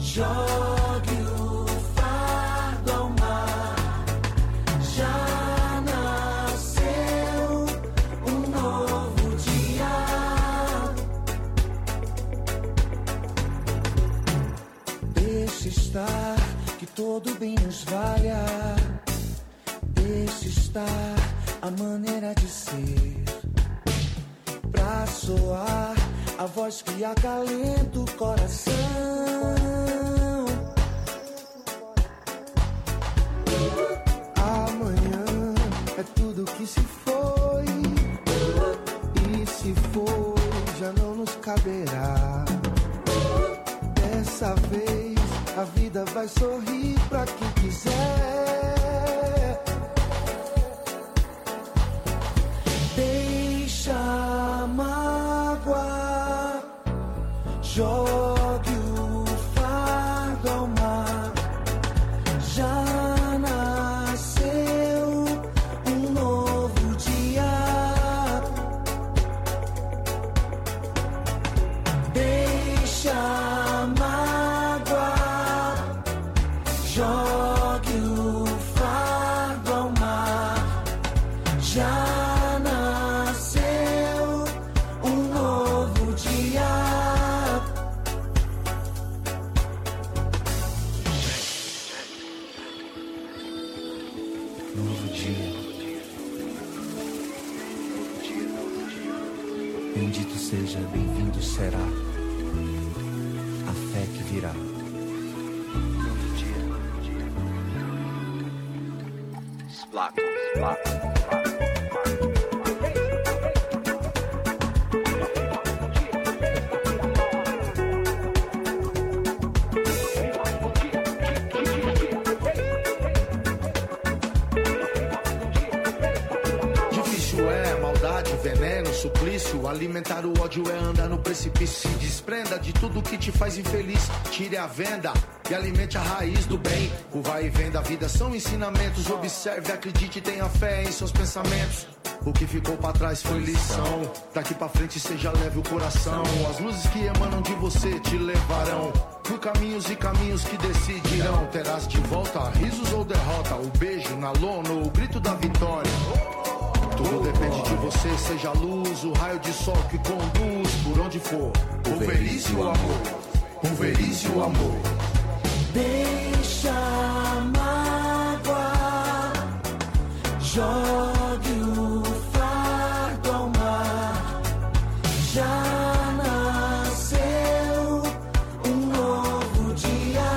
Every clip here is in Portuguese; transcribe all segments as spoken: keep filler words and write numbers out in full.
Jogue o fardo ao mar. Já nasceu um novo dia. Deixe estar, que todo bem nos valha. Deixe estar a maneira de ser, pra soar a voz que acalenta o coração. Amanhã é tudo que se foi, e se for já não nos caberá. Dessa vez a vida vai sorrir pra quem quiser. Deixa a mágoa, jogue o fardo ao mar. Já nasceu um novo dia. Deixa a mágoa, jogue o fardo ao mar. Já bendito seja, bem-vindo será a fé que virá. Novo dia, novo dia. Splack, splack, splack. Veneno, suplício, alimentar o ódio é andar no precipício. Se desprenda de tudo que te faz infeliz. Tire a venda e alimente a raiz do bem. O vai e vem da vida são ensinamentos. Observe, acredite, tenha fé em seus pensamentos. O que ficou pra trás foi lição. Daqui pra frente seja leve o coração. As luzes que emanam de você te levarão por caminhos e caminhos que decidirão. Terás de volta risos ou derrota, o beijo na lona ou o grito da vitória. Tudo depende de você, seja a luz, o raio de sol que conduz por onde for. Pulverize o amor, pulverize o amor. Deixa a mágoa, jogue o fardo ao mar. Já nasceu um novo dia.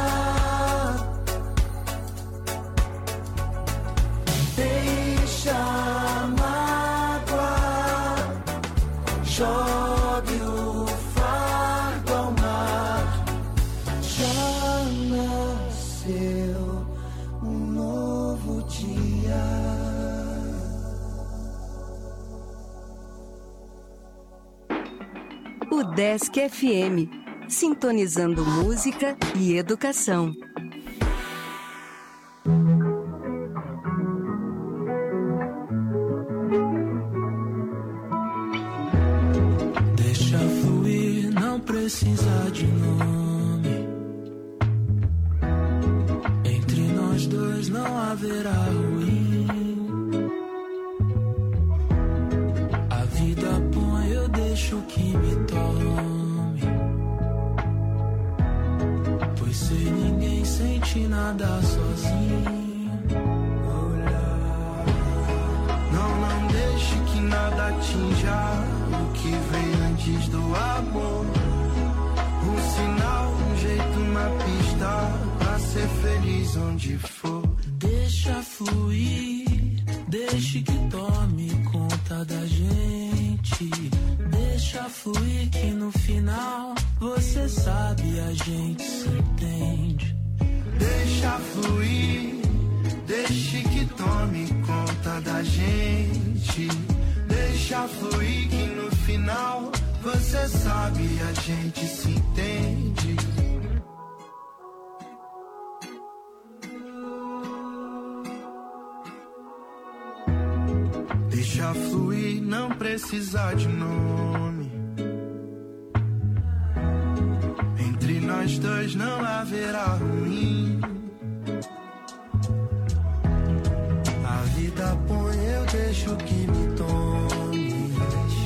Deixa a mágoa, jogue o fardo ao mar. Já nasceu um novo dia. O Desk F M, sintonizando música e educação. Deixa fluir, não precisa de nome. Entre nós dois não haverá ruim. A vida põe, eu deixo que me tome. Pois sem ninguém sente nada sozinho. Não, não deixe que nada atinja o que vem antes do amor. Um sinal, um jeito, uma pista pra ser feliz onde for. Deixa fluir, deixe que tome conta da gente. Deixa fluir que no final você sabe, a gente se entende. Deixa fluir, deixe que tome conta da gente. Deixa fluir que no final você sabe, a gente se entende. Deixa fluir, não precisa de nome. Entre nós nós dois não haverá ruim. A vida põe, eu deixo que me tome,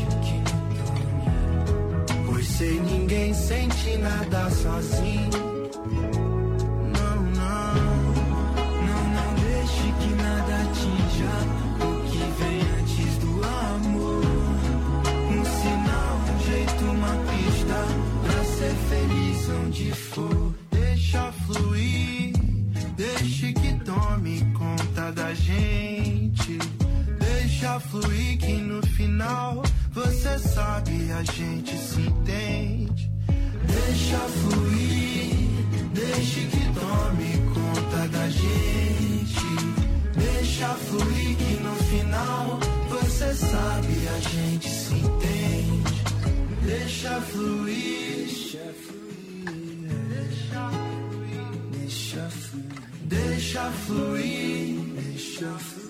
pois sei ninguém sente nada sozinho. Não, não, não, não deixe que nada atinja o que vem antes do amor. Um sinal, um jeito, uma pista pra ser feliz onde for. Deixa fluir, deixe que tome conta da gente. Deixa fluir que no final você sabe, a gente se entende. Deixa fluir, deixe que tome conta da gente. Deixa fluir que no final você sabe, a gente se entende. Deixa fluir, deixa fluir, deixa fluir, deixa fluir, deixa fluir, deixa fluir.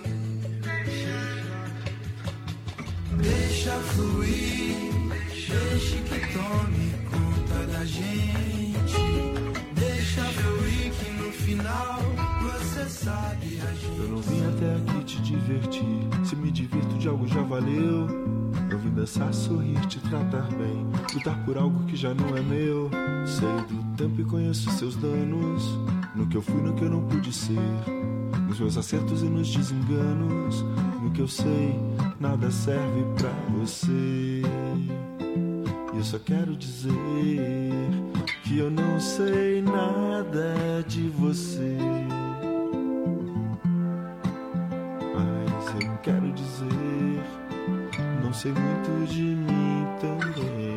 Deixa fluir, deixe que tome conta da gente. Deixa fluir que no final você sabe, a gente. Eu não vim até aqui te divertir. Se me divirto de algo já valeu. Eu vim dançar, sorrir, te tratar bem. Lutar por algo que já não é meu. Sei do tempo e conheço seus danos. No que eu fui, no que eu não pude ser. Nos meus acertos e nos desenganos. No que eu sei, nada serve pra você. E eu só quero dizer que eu não sei nada de você. Mas eu quero dizer, não sei muito de mim também.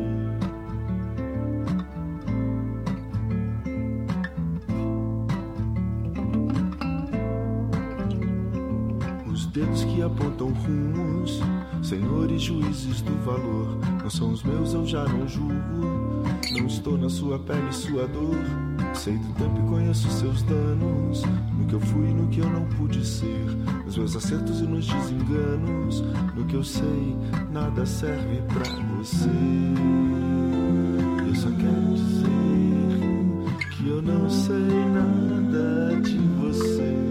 Dedos que apontam rumos, senhores juízes do valor. Não são os meus, eu já não julgo. Não estou na sua pele, sua dor. Sei do tempo e conheço seus danos. No que eu fui e no que eu não pude ser. Nos meus acertos e nos desenganos. No que eu sei, nada serve pra você. Eu só quero dizer que eu não sei nada de você.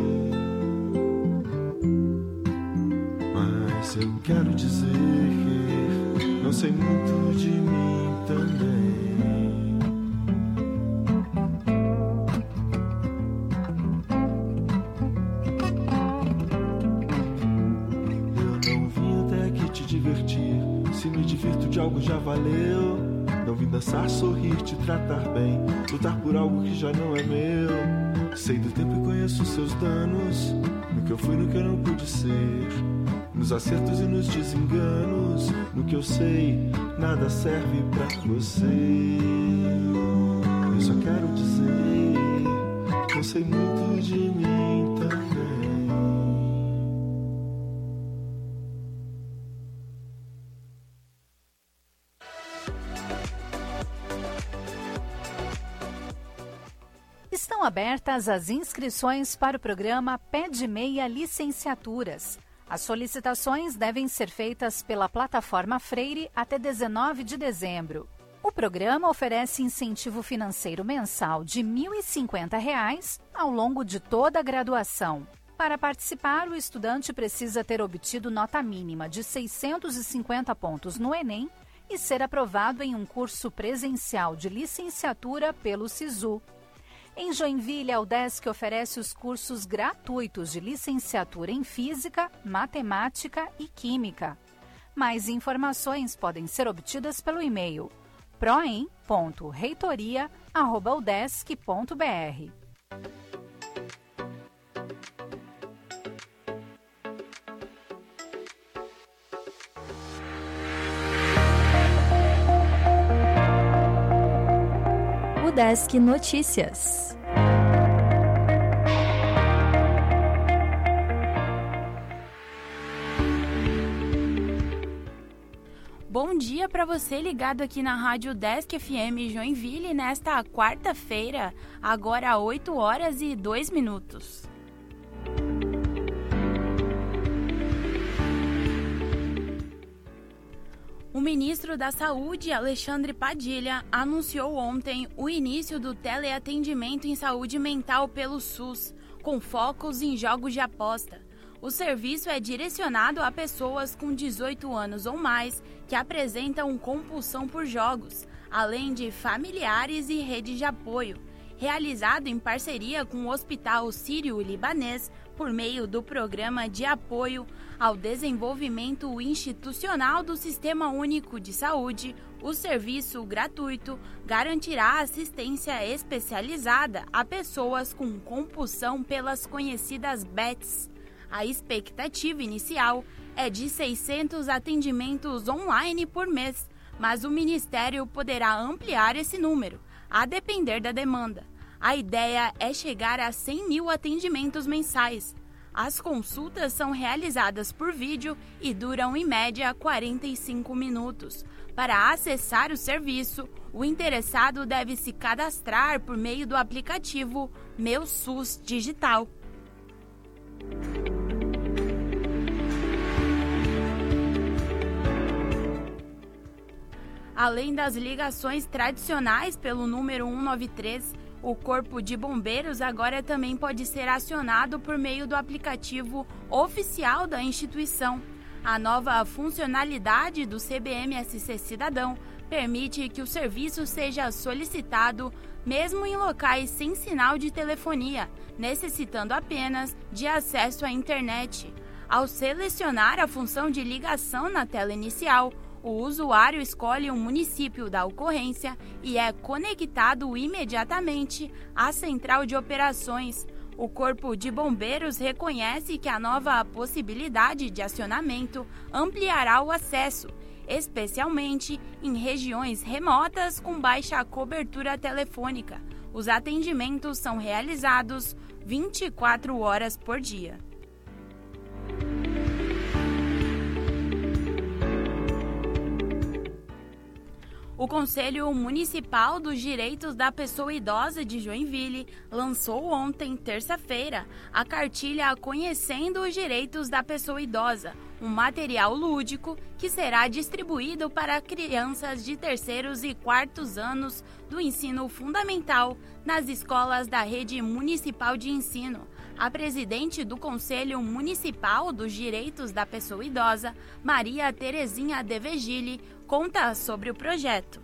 Eu quero dizer que não sei muito de mim também. Eu não vim até aqui te divertir. Se me divirto de algo já valeu. Não vim dançar, sorrir, te tratar bem. Lutar por algo que já não é meu. Sei do tempo e conheço seus danos. No que eu fui, no que eu não pude ser. Nos acertos e nos desenganos. No que eu sei, nada serve pra você. Eu só quero dizer que eu sei muito de mim também. Estão abertas as inscrições para o programa Pé de Meia Licenciaturas. As solicitações devem ser feitas pela plataforma Freire até dezenove de dezembro. O programa oferece incentivo financeiro mensal de mil e cinquenta reais ao longo de toda a graduação. Para participar, o estudante precisa ter obtido nota mínima de seiscentos e cinquenta pontos no Enem e ser aprovado em um curso presencial de licenciatura pelo SISU. Em Joinville, a UDESC oferece os cursos gratuitos de licenciatura em Física, Matemática e Química. Mais informações podem ser obtidas pelo e-mail proem ponto reitoria arroba udesc ponto br. UDESC Notícias. Bom dia para você ligado aqui na Rádio UDESC F M Joinville nesta quarta-feira, agora oito horas e dois minutos. O ministro da Saúde, Alexandre Padilha, anunciou ontem o início do teleatendimento em saúde mental pelo SUS, com focos em jogos de aposta. O serviço é direcionado a pessoas com dezoito anos ou mais que apresentam compulsão por jogos, além de familiares e redes de apoio. Realizado em parceria com o Hospital Sírio-Libanês por meio do Programa de Apoio ao Desenvolvimento Institucional do Sistema Único de Saúde, o serviço gratuito garantirá assistência especializada a pessoas com compulsão pelas conhecidas B E Ts. A expectativa inicial é de seiscentos atendimentos online por mês, mas o Ministério poderá ampliar esse número, a depender da demanda. A ideia é chegar a cem mil atendimentos mensais. As consultas são realizadas por vídeo e duram em média quarenta e cinco minutos. Para acessar o serviço, o interessado deve se cadastrar por meio do aplicativo Meu SUS Digital. Além das ligações tradicionais pelo número cento e noventa e três, o Corpo de Bombeiros agora também pode ser acionado por meio do aplicativo oficial da instituição. A nova funcionalidade do C B M S C Cidadão permite que o serviço seja solicitado mesmo em locais sem sinal de telefonia, necessitando apenas de acesso à internet. Ao selecionar a função de ligação na tela inicial, o usuário escolhe um município da ocorrência e é conectado imediatamente à central de operações. O Corpo de Bombeiros reconhece que a nova possibilidade de acionamento ampliará o acesso, especialmente em regiões remotas com baixa cobertura telefônica. Os atendimentos são realizados vinte e quatro horas por dia. O Conselho Municipal dos Direitos da Pessoa Idosa de Joinville lançou ontem, terça-feira, a cartilha Conhecendo os Direitos da Pessoa Idosa, um material lúdico que será distribuído para crianças de terceiros e quartos anos do ensino fundamental nas escolas da rede municipal de ensino. A presidente do Conselho Municipal dos Direitos da Pessoa Idosa, Maria Terezinha De Vigili, conta sobre o projeto.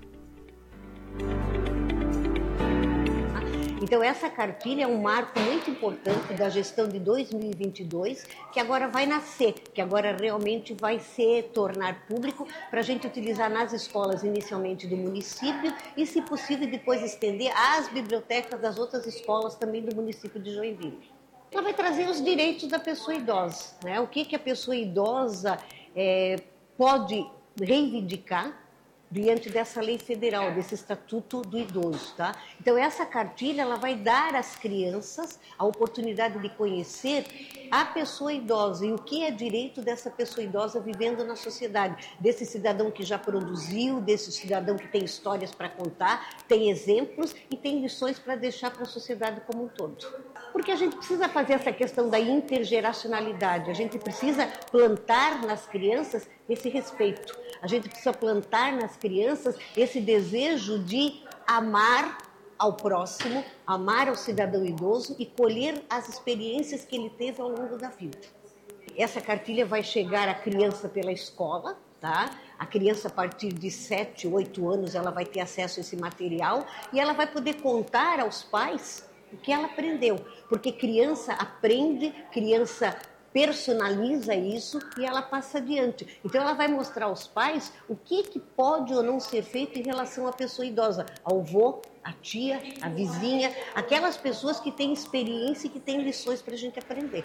Então, essa cartilha é um marco muito importante da gestão de dois mil e vinte e dois, que agora vai nascer, que agora realmente vai se tornar público para a gente utilizar nas escolas inicialmente do município e, se possível, depois estender às bibliotecas das outras escolas também do município de Joinville. Ela vai trazer os direitos da pessoa idosa, né? O que, que a pessoa idosa é, pode reivindicar diante dessa lei federal, desse Estatuto do Idoso, tá? Então, essa cartilha, ela vai dar às crianças a oportunidade de conhecer a pessoa idosa e o que é direito dessa pessoa idosa vivendo na sociedade, desse cidadão que já produziu, desse cidadão que tem histórias para contar, tem exemplos e tem lições para deixar para a sociedade como um todo. Porque a gente precisa fazer essa questão da intergeracionalidade, a gente precisa plantar nas crianças esse respeito, a gente precisa plantar nas crianças esse desejo de amar ao próximo, amar ao cidadão idoso e colher as experiências que ele teve ao longo da vida. Essa cartilha vai chegar à criança pela escola, tá? A criança a partir de sete, oito anos ela vai ter acesso a esse material e ela vai poder contar aos pais o que ela aprendeu, porque criança aprende, criança personaliza isso e ela passa adiante. Então ela vai mostrar aos pais o que, que pode ou não ser feito em relação à pessoa idosa, ao avô, à tia, à vizinha, aquelas pessoas que têm experiência e que têm lições para a gente aprender.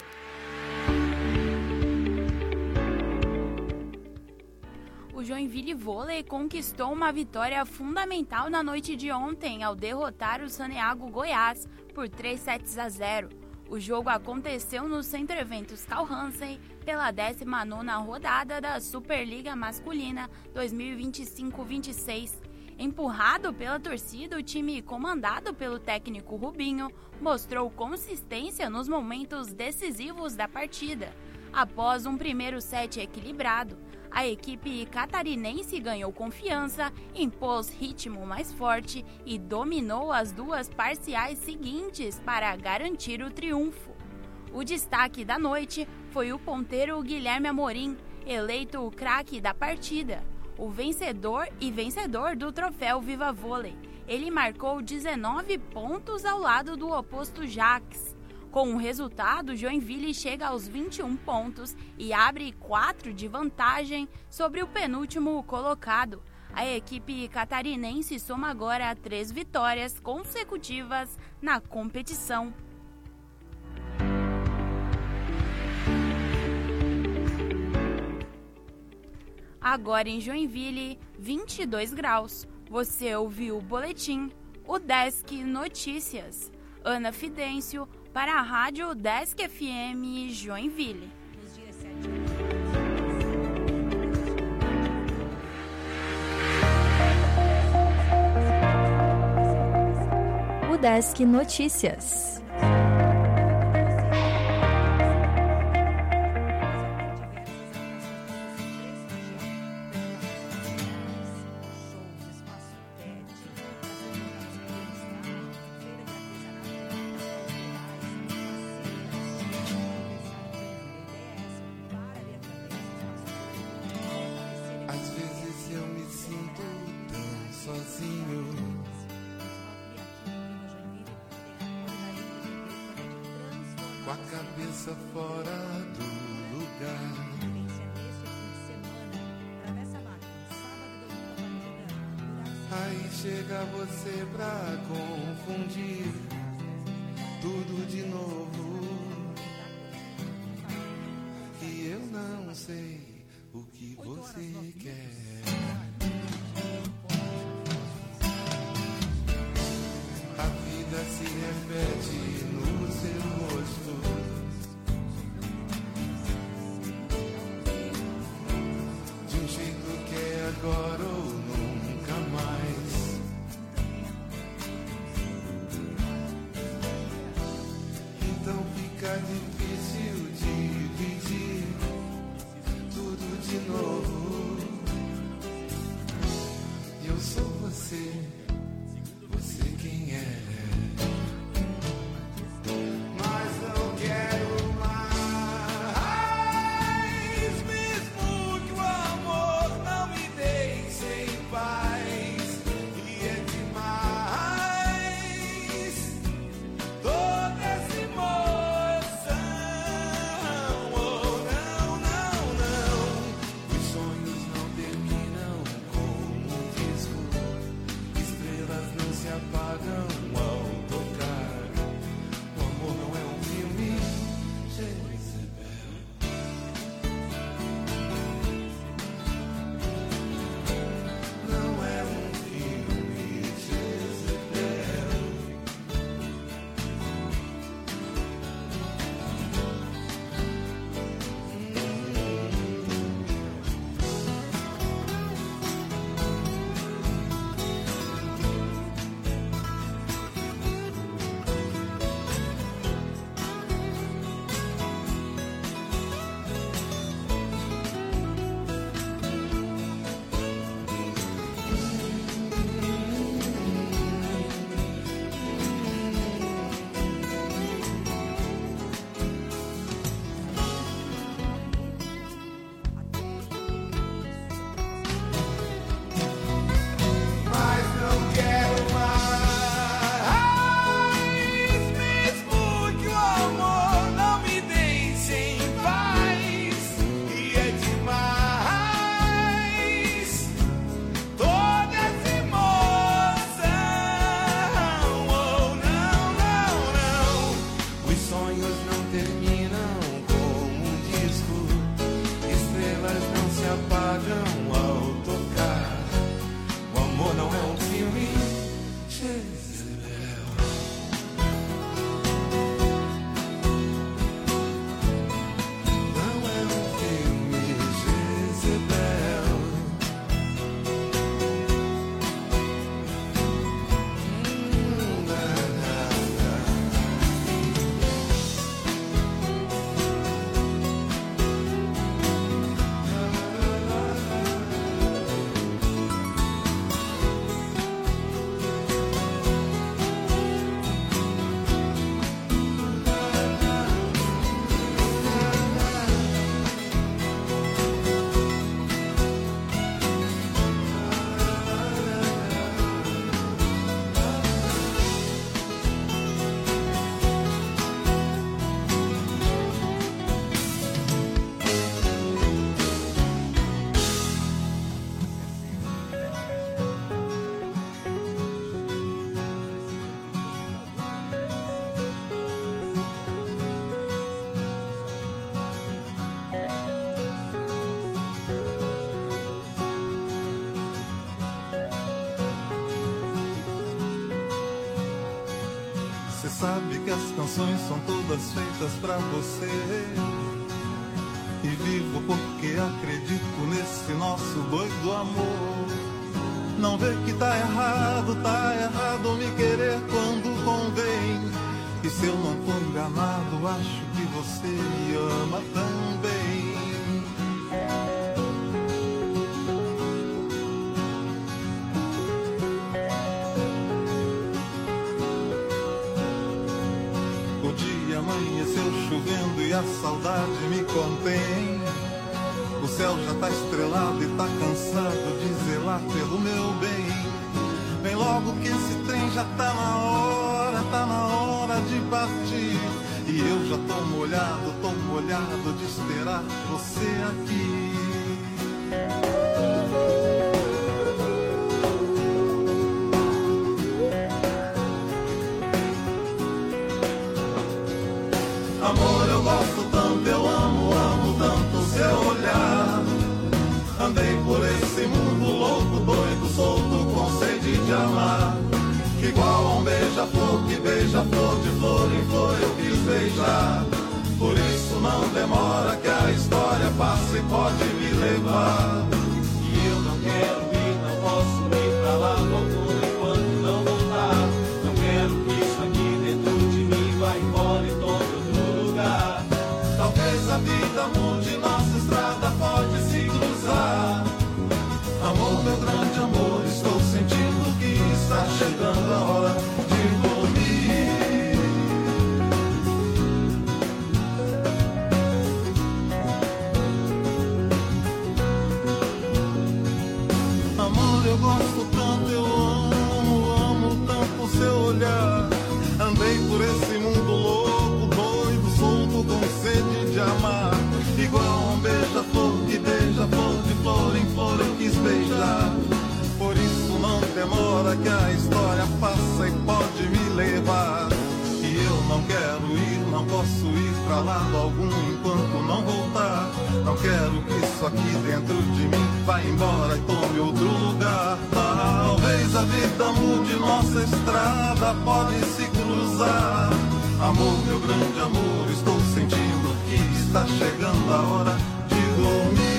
O Joinville Vôlei conquistou uma vitória fundamental na noite de ontem ao derrotar o Saneago Goiás por três sets a zero. O jogo aconteceu no Centro Eventos Carl Hansen pela décima nona rodada da Superliga Masculina dois mil e vinte e cinco vinte e seis. Empurrado pela torcida, o time comandado pelo técnico Rubinho mostrou consistência nos momentos decisivos da partida. Após um primeiro set equilibrado, A equipe catarinense ganhou confiança, impôs ritmo mais forte e dominou as duas parciais seguintes para garantir o triunfo. O destaque da noite foi o ponteiro Guilherme Amorim, eleito o craque da partida, o vencedor e vencedor do troféu Viva Vôlei. Ele marcou dezenove pontos ao lado do oposto Jax. Com o resultado, Joinville chega aos vinte e um pontos e abre quatro de vantagem sobre o penúltimo colocado. A equipe catarinense soma agora três vitórias consecutivas na competição. Agora em Joinville, vinte e dois graus. Você ouviu o boletim, o Desk Notícias. Ana Fidêncio, para a Rádio Desk F M Joinville. O Desk Notícias. Com a cabeça fora do lugar. Aí chega você pra confundir tudo de novo. E eu não sei o que você quer. A vida se repete no seu rosto. De um jeito que é agora ou nunca mais. Então fica difícil dividir tudo de novo. sabe que as canções são todas feitas pra você. E vivo porque acredito nesse nosso doido amor. Não vê que tá errado, tá errado me querer quando convém. E se eu não tô enganado, acho que você me ama também. O dia amanheceu chovendo e a saudade me contém. O céu já tá estrelado e tá cansado de zelar pelo meu bem. Vem logo que esse trem já tá na hora, tá na hora de partir. E eu já tô molhado, tô molhado de esperar você aqui. Amor, eu gosto tanto, eu amo, amo tanto seu olhar. Andei por esse mundo louco, doido, solto, com sede de amar. Igual a um beija-flor que beija flor, de flor em flor eu quis beijar. Por isso não demora que a história passa e pode me levar. E eu não quero ir, não posso ir pra lá logo enquanto não voltar. Não quero que isso aqui dentro de mim vá embora e tome outro lugar. Talvez a vida mude, nossa estrada pode se cruzar. Amor, meu grande amor, estou sentindo que está chegando a hora de dormir. Amor, eu gosto tanto, eu amo, amo tanto seu olhar. Andei por esse mundo louco, doido, solto, com sede de amar. Igual a um beija-flor que beija flor, de flor em flor eu quis beijar. Por isso não demora que a história passa e pode me levar. E eu não quero ir, não posso ir pra lado algum enquanto não voltar. Não quero que isso aqui dentro de mim vá embora e tome outro lugar. Talvez a vida mude, nossa estrada pode se cruzar. Amor, meu grande amor, estou sentindo que está chegando a hora de dormir.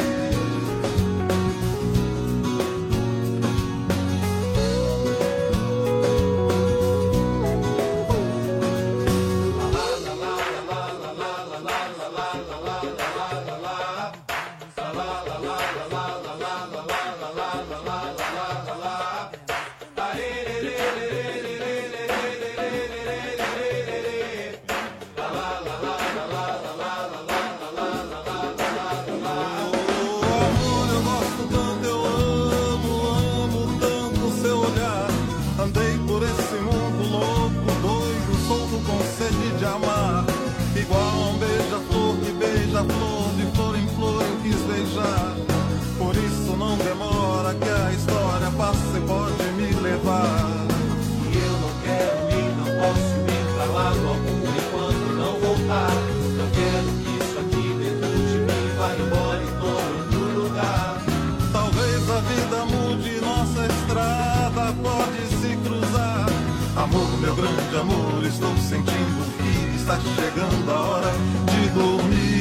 Flor de flor em flor eu quis beijar. Por isso não demora que a história passa e pode me levar. E eu não quero ir, não posso ir pra lado algum enquanto não voltar. Não quero que isso aqui dentro de mim vá embora e tome outro lugar. Talvez a vida mude, nossa estrada pode se cruzar. Amor, meu grande amor, estou sentindo que está chegando a hora de dormir.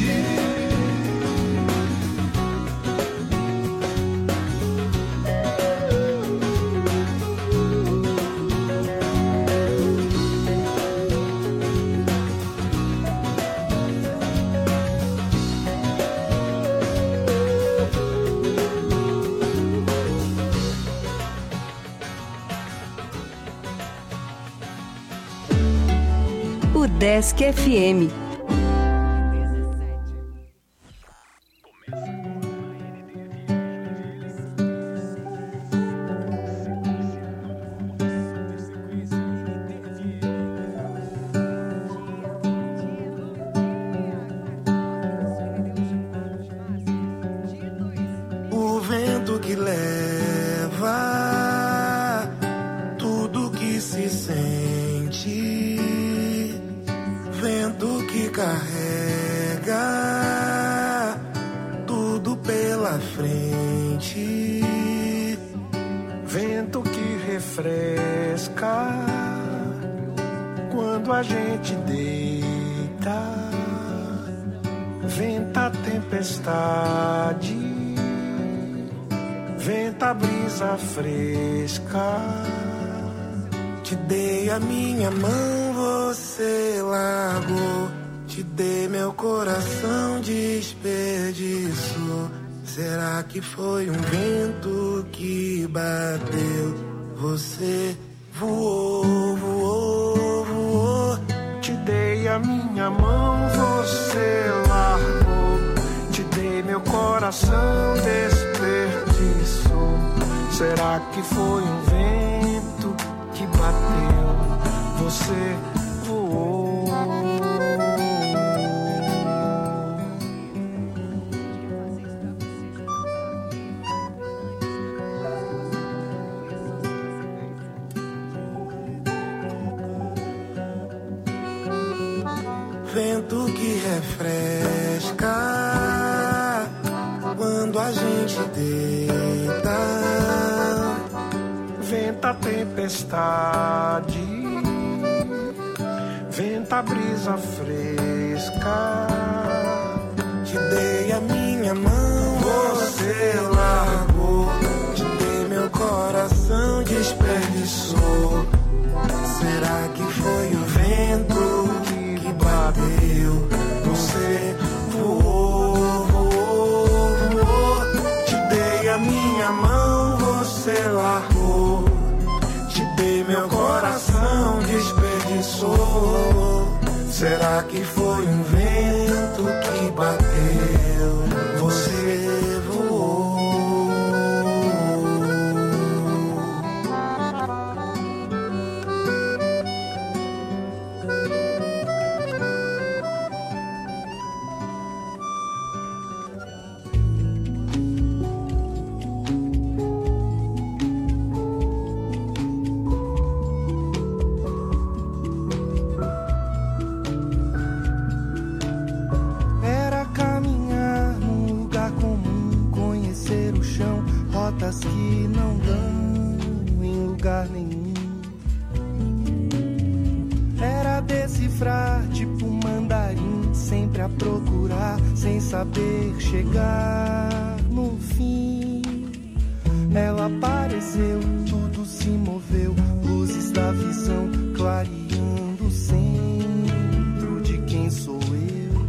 Desk F M. O vento que leva tudo que se sente, vento que carrega tudo pela frente, vento que refresca quando Quando a gente deita, venta a tempestade, venta a brisa fresca. Te dei a minha mão, você largou. Te dei meu coração, desperdiçou. Será que foi um vento que bateu? Você voou, voou, voou. Te dei a minha mão, você largou. Te dei meu coração, desperdiçou. Será que foi um vento que bateu? Você voou. Vento que refresca quando a gente deita, venta a tempestade, venta a brisa fresca. Te dei a minha mão, você largou. Te dei meu coração, desperdiçou. Será que foi o vento que bateu? Você voou, voou, voou. Te dei a minha mão, você largou. Te dei meu coração, desperdiçou. Será que foi um vento que bateu? Você voou. Que não dão em lugar nenhum. Era decifrar tipo mandarim, sempre a procurar, sem saber chegar no fim. Ela apareceu, tudo se moveu, luzes da visão clareando o centro de quem sou eu.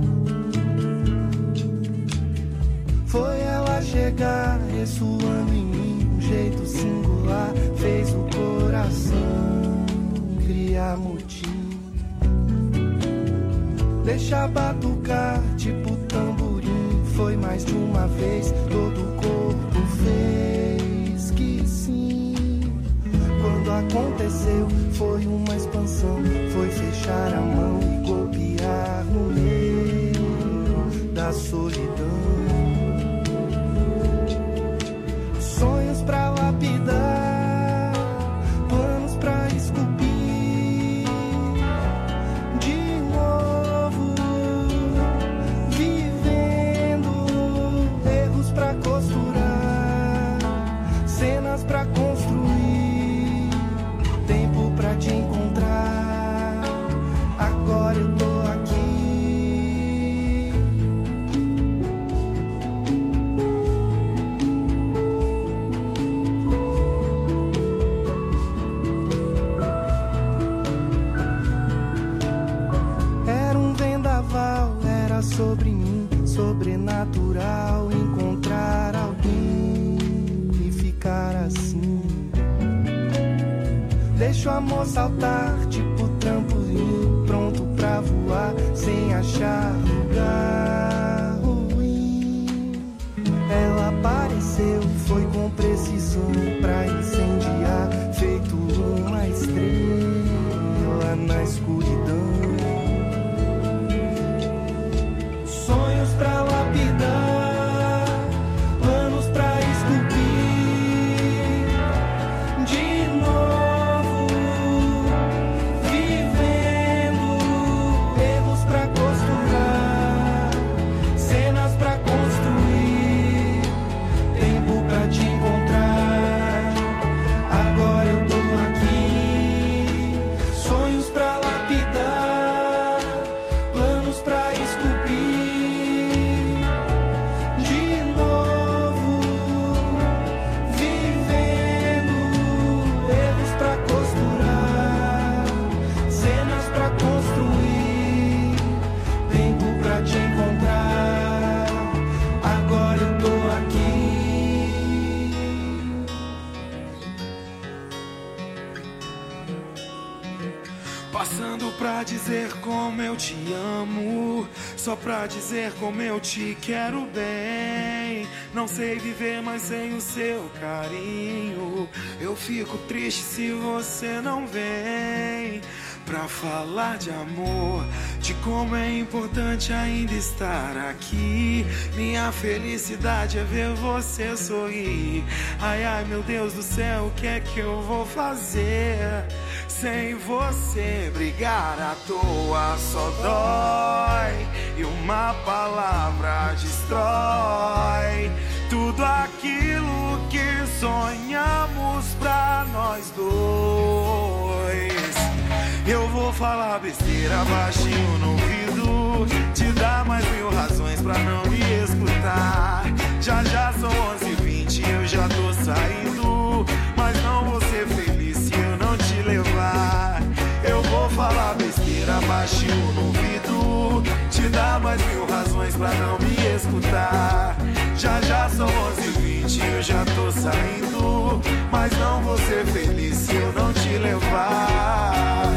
Foi ela chegar, ressoando em mim, um jeito singular, fez o coração criar motim. Deixa batucar, tipo tamborim, foi mais de uma vez, todo o corpo fez que sim. Quando aconteceu, foi uma expansão, foi fechar a mão e golpear no meio da solidão. Sonhos pra lapidar, planos pra esculpir. De novo, vivendo, erros pra costurar, cenas pra construir, tempo pra te encontrar. Agora eu tô aqui. Era sobre mim, sobrenatural, encontrar alguém e ficar assim. Deixa o amor saltar, tipo trampolim, pronto pra voar, sem achar lugar ruim. Ela apareceu, foi com precisão pra incendiar, feito uma estrela na escuridão. Sonhos pra lapidar, planos pra esculpir. De novo, vivendo, erros pra costurar, cenas pra construir, tempo pra te encontrar. Agora Passando pra dizer como eu te amo, só pra dizer como eu te quero bem. Não sei viver mais sem o seu carinho. Eu fico triste se você não vem pra falar de amor, de como é importante ainda estar aqui. Minha felicidade é ver você sorrir. Ai, ai, meu Deus do céu, o que é que eu vou fazer sem você? Brigar à toa só dói, e uma palavra destrói tudo aquilo que sonhamos pra nós dois. Eu vou falar besteira baixinho no ouvido, te dar mais mil razões pra não me escutar. Já já são onze e vinte, eu já tô saindo, mas não vou ser feliz se eu não te levar. Eu vou falar besteira baixinho no ouvido, te dar mais mil razões pra não me escutar. Já já são onze e vinte, eu já tô saindo, mas não vou ser feliz se eu não te levar.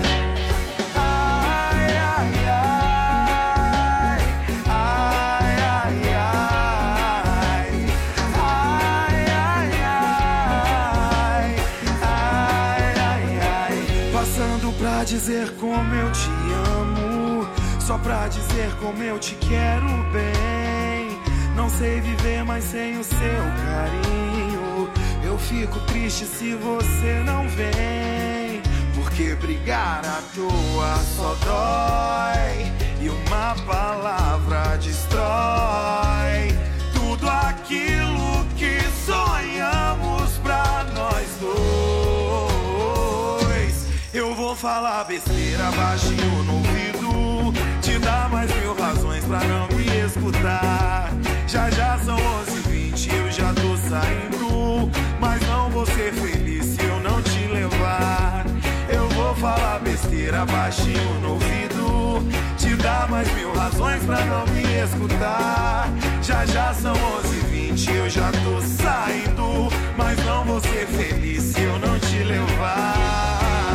Pra dizer como eu te amo, só pra dizer como eu te quero bem. Não sei viver mais sem o seu carinho. Eu fico triste se você não vem, porque brigar à toa só dói, e uma palavra destrói tudo aquilo que sonhamos pra nós dois. Eu vou falar besteira baixinho no ouvido, te dar mais mil razões pra não me escutar. Já já são onze e vinte, eu já tô saindo, mas não vou ser feliz se eu não te levar. Eu vou falar besteira baixinho no ouvido, te dar mais mil razões pra não me escutar. Já já são onze e vinte, eu já tô saindo, mas não vou ser feliz se eu não te levar.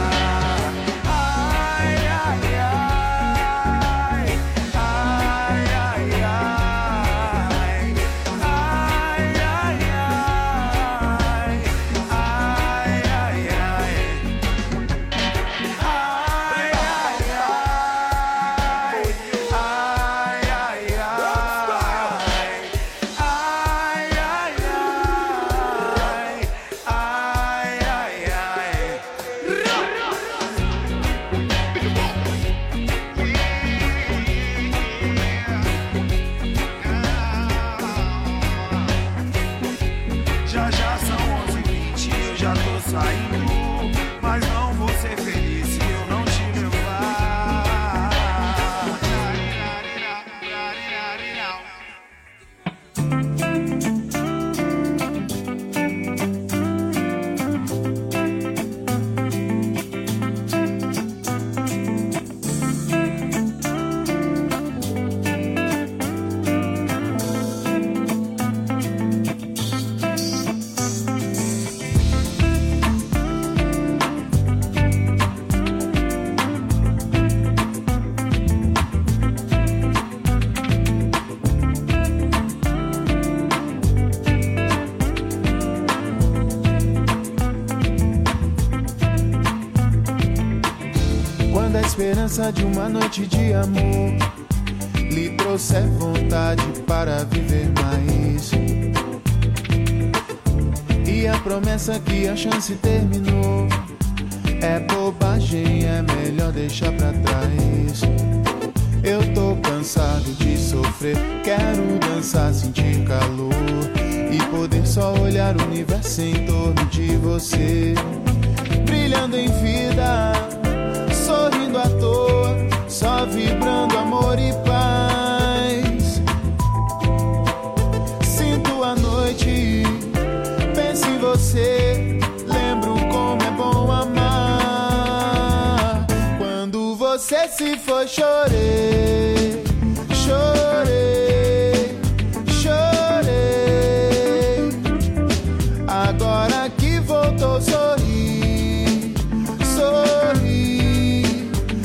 Esperança de uma noite de amor lhe trouxer vontade para viver mais, e a promessa que a chance terminou é bobagem, é melhor deixar pra trás. Eu tô cansado de sofrer, quero dançar, sentir calor e poder só olhar o universo em torno de você, brilhando em vida, sorrindo à toa, só vibrando amor e paz. Sinto a noite, penso em você, lembro como é bom amar. Quando você se foi, chorei, chorei, chorei. Agora que voltou, sorri, sorri,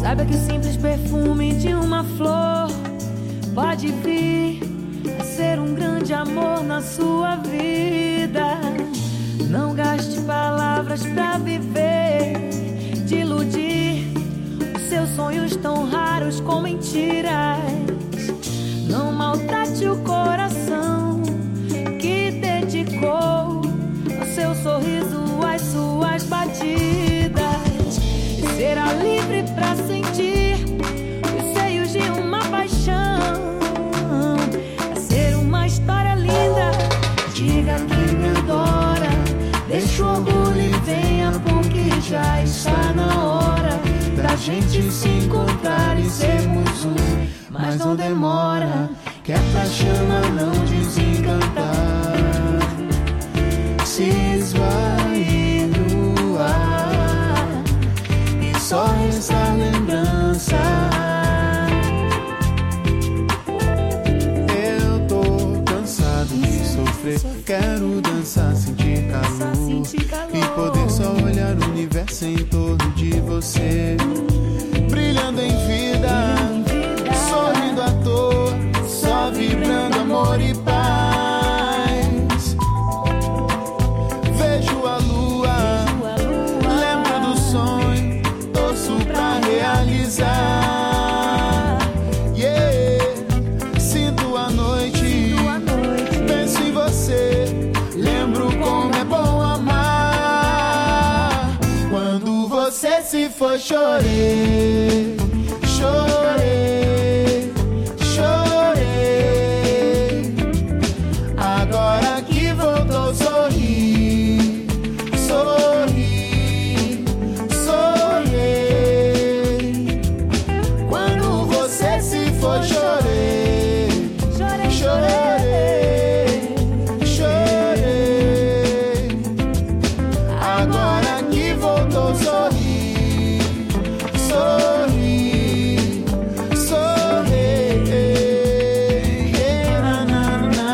Saiba que o simples perfume de uma flor pode vir a ser um grande amor na sua vida. Não gaste palavras pra viver, de iludir os seus sonhos tão raros com mentiras. Não maltrate o coração que dedicou ao seu sorriso, às suas batidas. E será livre pra sentir os seios de uma paixão. A ser uma história linda. Diga que me adora, deixa o orgulho e venha, porque já está na hora da gente se encontrar e sermos um. Mas não demora, que é pra chama não desencantar, se esvair no ar e só restar lembrança. Eu tô cansado de sofrer, quero dançar, sentir calor e poder só olhar o universo em torno de você, brilhando em vida, sorrindo à toa, só vibrando amor e paz. Vejo a lua, lembro do sonho, torço pra realizar. Yeah, sinto a noite, penso em você, lembro como é bom amar. Quando você se for, chorei, chorei, chorei. Agora que voltou, sorri, sorri, sorri. Quando você se for, chorei, chorei, chorei. Agora que voltou, sorri, sorri, sorri. Na, na, na.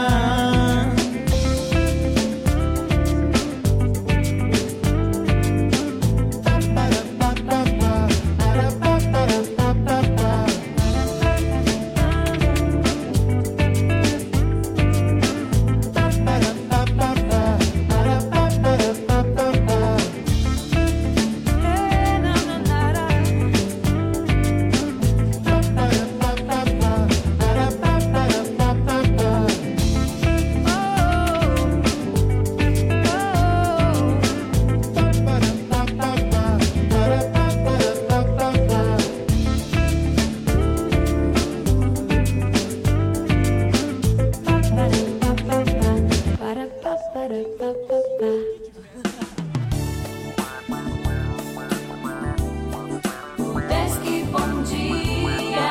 Desk Bom Dia.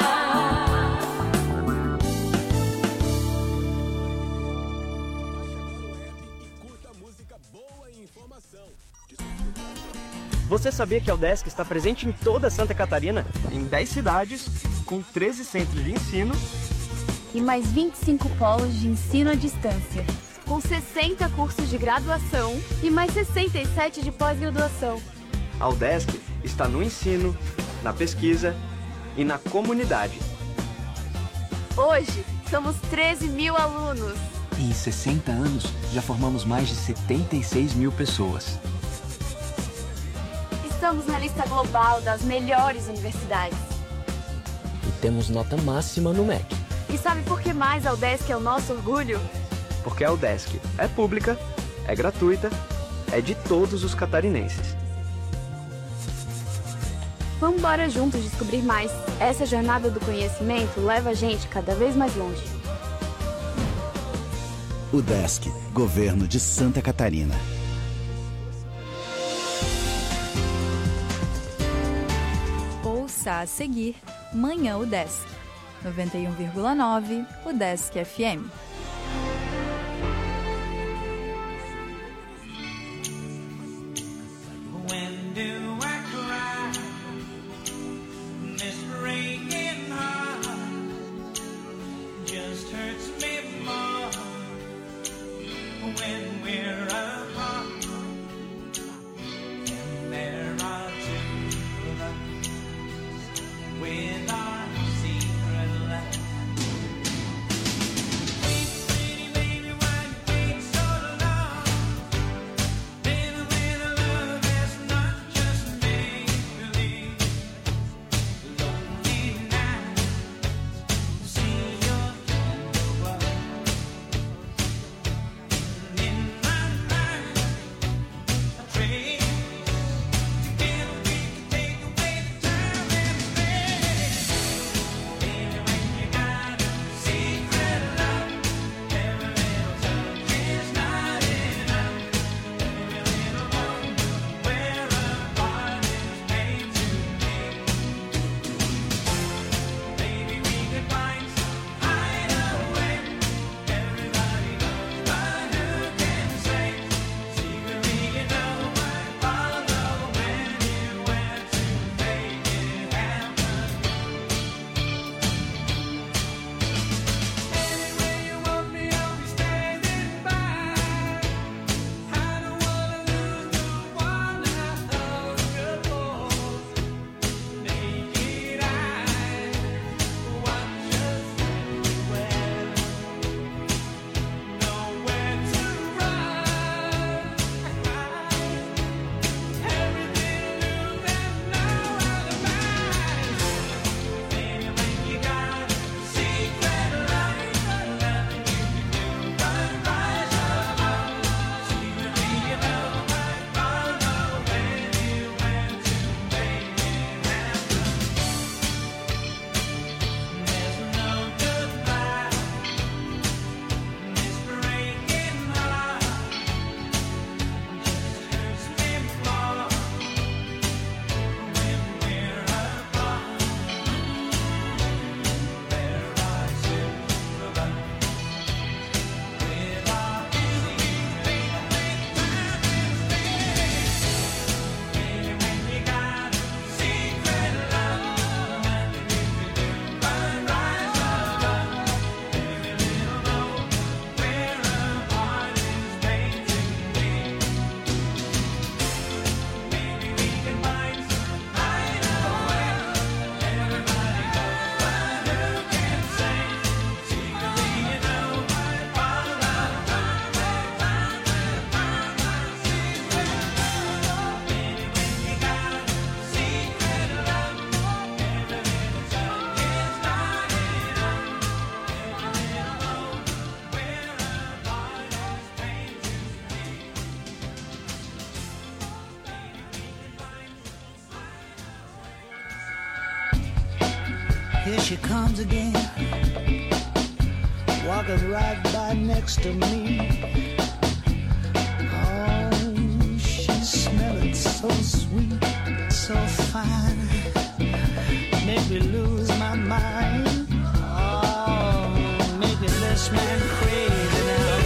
Você sabia que a UDESC está presente em toda Santa Catarina? Em dez cidades, com treze centros de ensino e mais vinte e cinco polos de ensino à distância, com sessenta cursos de graduação e mais sessenta e sete de pós-graduação. A UDESC está no ensino, na pesquisa e na comunidade. Hoje, somos treze mil alunos. E em sessenta anos, já formamos mais de setenta e seis mil pessoas. Estamos na lista global das melhores universidades. E temos nota máxima no M E C. E sabe por que mais a UDESC é o nosso orgulho? Porque a UDESC é pública, é gratuita, é de todos os catarinenses. Vamos embora juntos descobrir mais. Essa jornada do conhecimento leva a gente cada vez mais longe. UDESC, Governo de Santa Catarina. Ouça a seguir Manhã UDESC, noventa e um vírgula nove UDESC F M. Here she comes again, walking right by next to me. Oh, she's smelling so sweet, so fine, make me lose my mind. Oh, making this man crazy now.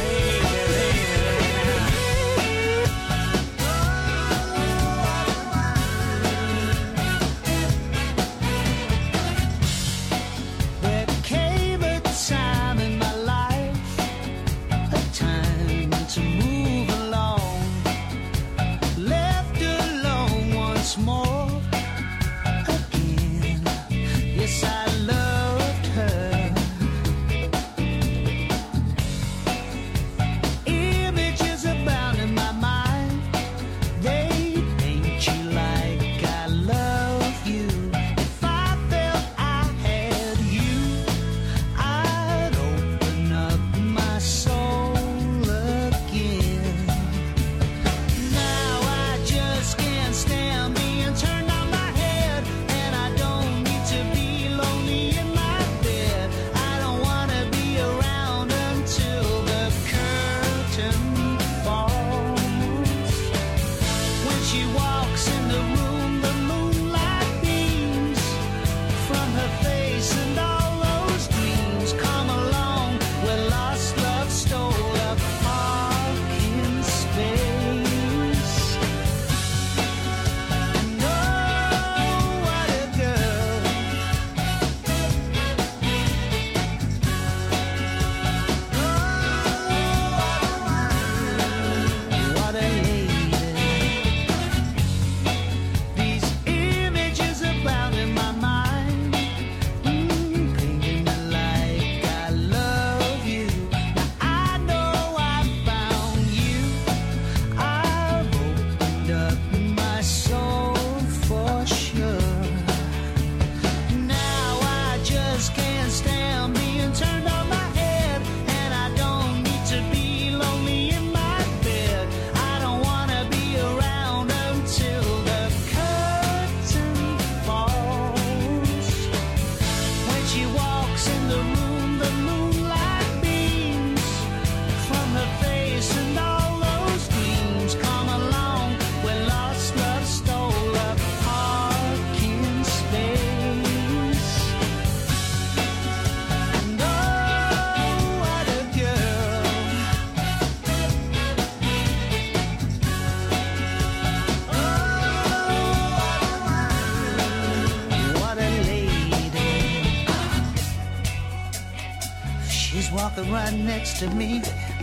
Right next to me.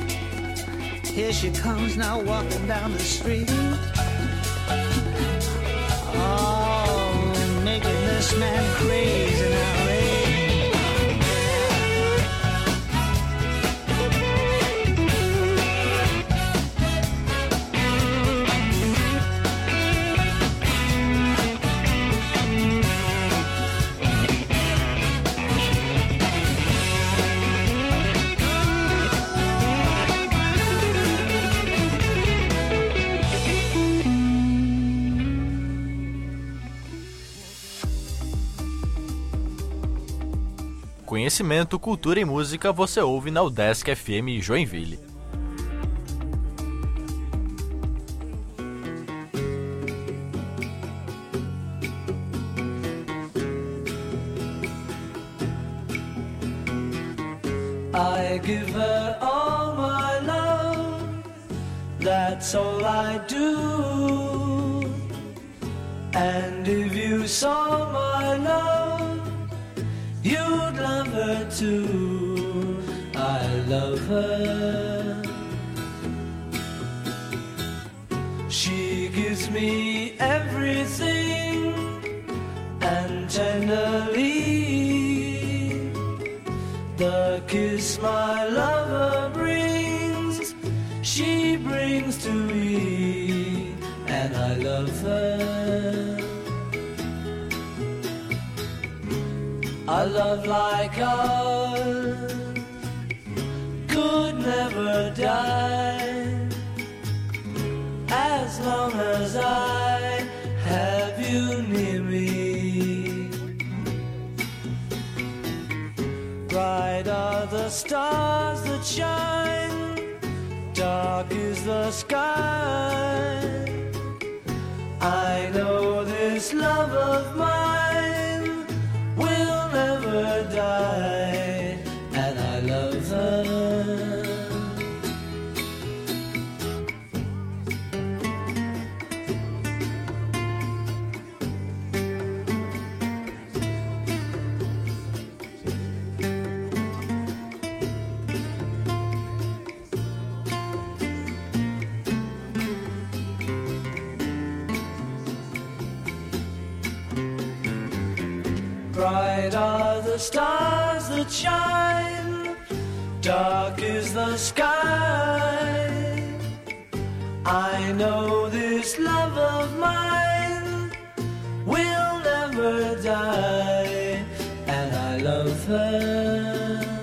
Here she comes now, walking down the street. Oh, making this man crazy now, eh? Conhecimento, cultura e música você ouve na UDESC F M Joinville. I give her all my love, that's all I do. And if you saw my love, you'd love her too. I love her. She gives me everything, and tenderly the kiss my lover brings, she brings to me, and I love her. A love like ours could never die, as long as I have you near me. Bright are the stars that shine, dark is the sky. I know this love of mine will never die, and I love her. Bright are the stars that shine, dark is the sky. I know this love of mine will never die, and I love her.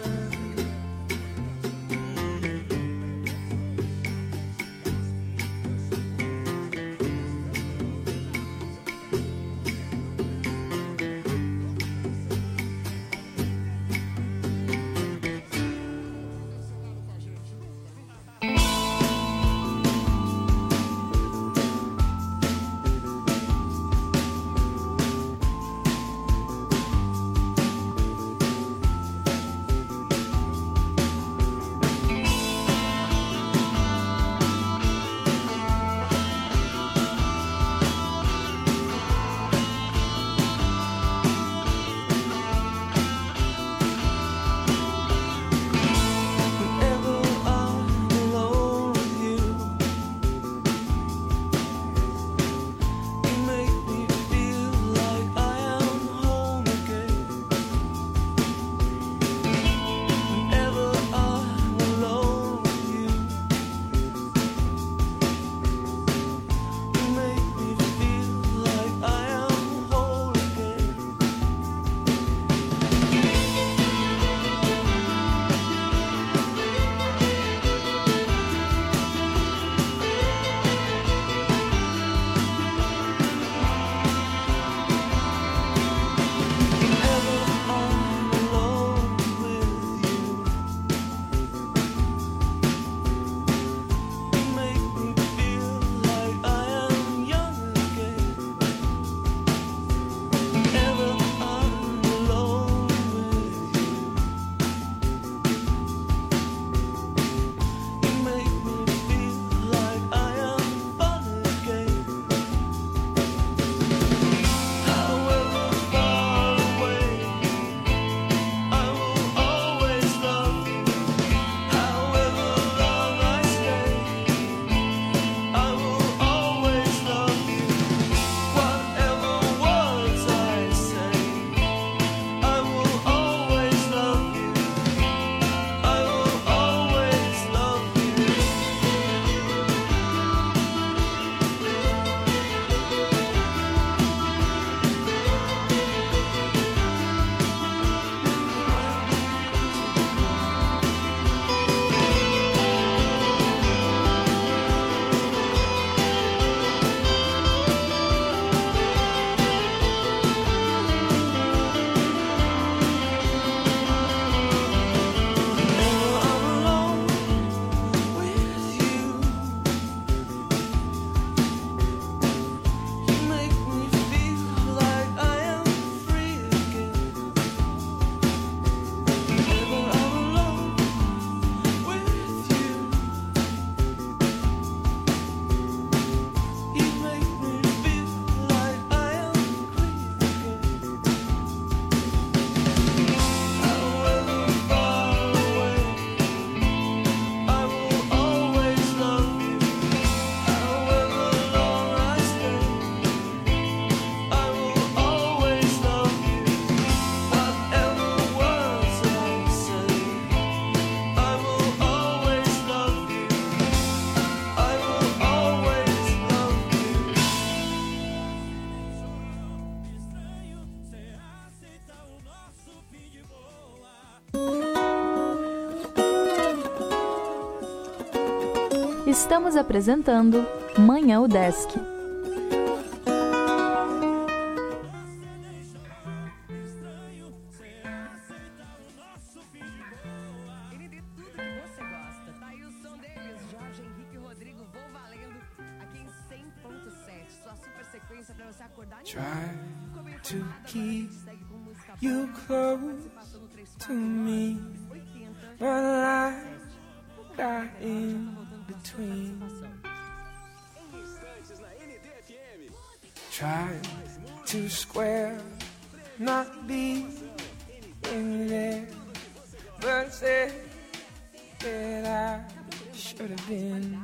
Estamos apresentando Manhã UDESC. Try to keep you close to me, but I got in between. Try to square, not be in there, but said that I should have been.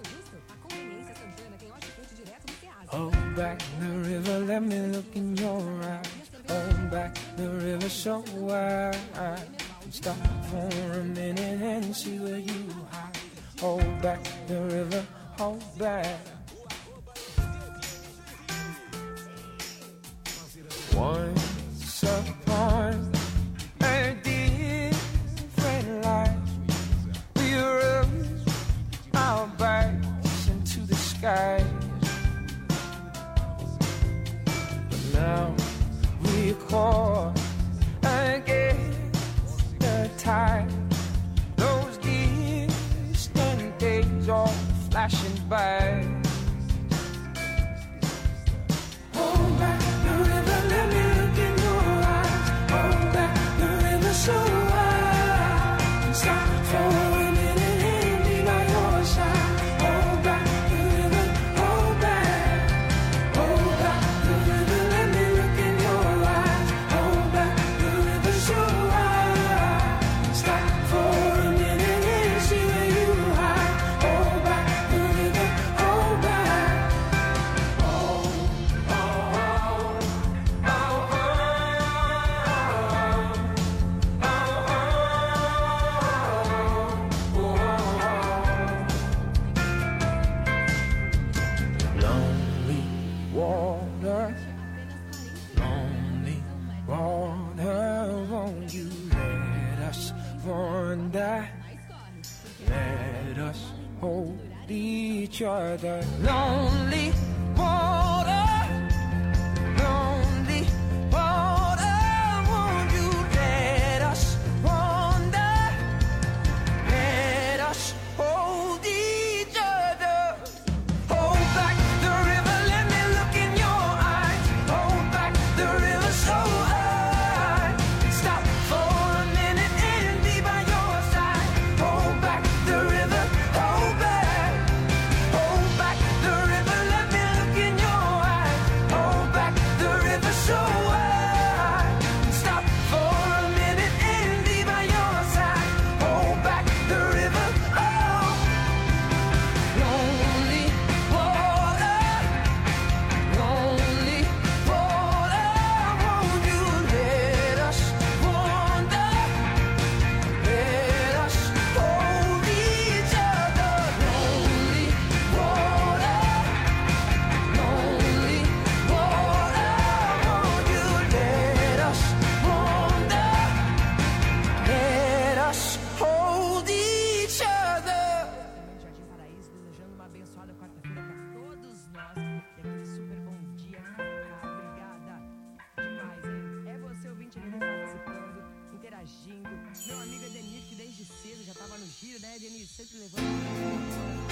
Hold back the river, let me look in your eyes. Hold back the river so wide. Stop for a minute and see where you hide. Hold back the river, hold back. Once upon a different life, we rose our backs into the sky. Now we caught against the tide. Those distant days all flashing by. Hold back the river, let me look in your eyes. Hold back the river so wide. And stop for a minute and be by your side. Hold back the river, hold back. Hold back the river, let me look in your eyes. Hold back the river so wide. Stop for a minute and see where you hide. Hold back the river, hold back. Oh, oh, oh, oh, oh, oh, oh, oh. Lonely water, lonely water, won't you let us wander? Let us hold each other. Lonely water, lonely water, won't you let us wander? Let us hold each other. Hold back the river, let me look in your eyes. Hold back the river so high. Stop for a minute and be by your side. Hold back the river, hold back. Hold back the river, let me look in your eyes. Hold back the river so wide. Stop for a minute and be by your side. Hold back the river, oh. Lonely water, lonely water, won't you let us wander? Let us hold each other. Lonely water, lonely water, won't you let us wander? Let us hold each other. Jardim Paraíso, desejando uma abençoada quarta-feira para todos nós. E aquele super bom dia, Cacá. Obrigada demais, hein? É você, ouvinte, ali participando, interagindo. Meu amigo Edenir, que desde cedo já tava no giro, né, Edenir? Sempre levando.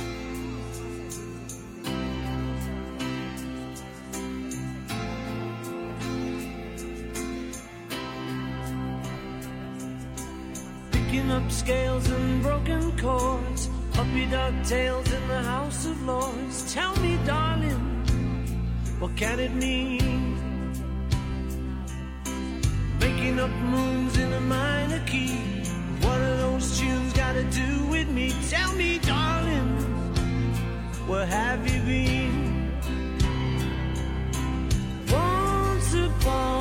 Picking up scales and broken chords, puppy dog tails in the House of Lords. Tell me, darling, what can it mean? Making up moves in a minor key. What are those tunes got to do with me? Tell me, darling, where have you been? Once upon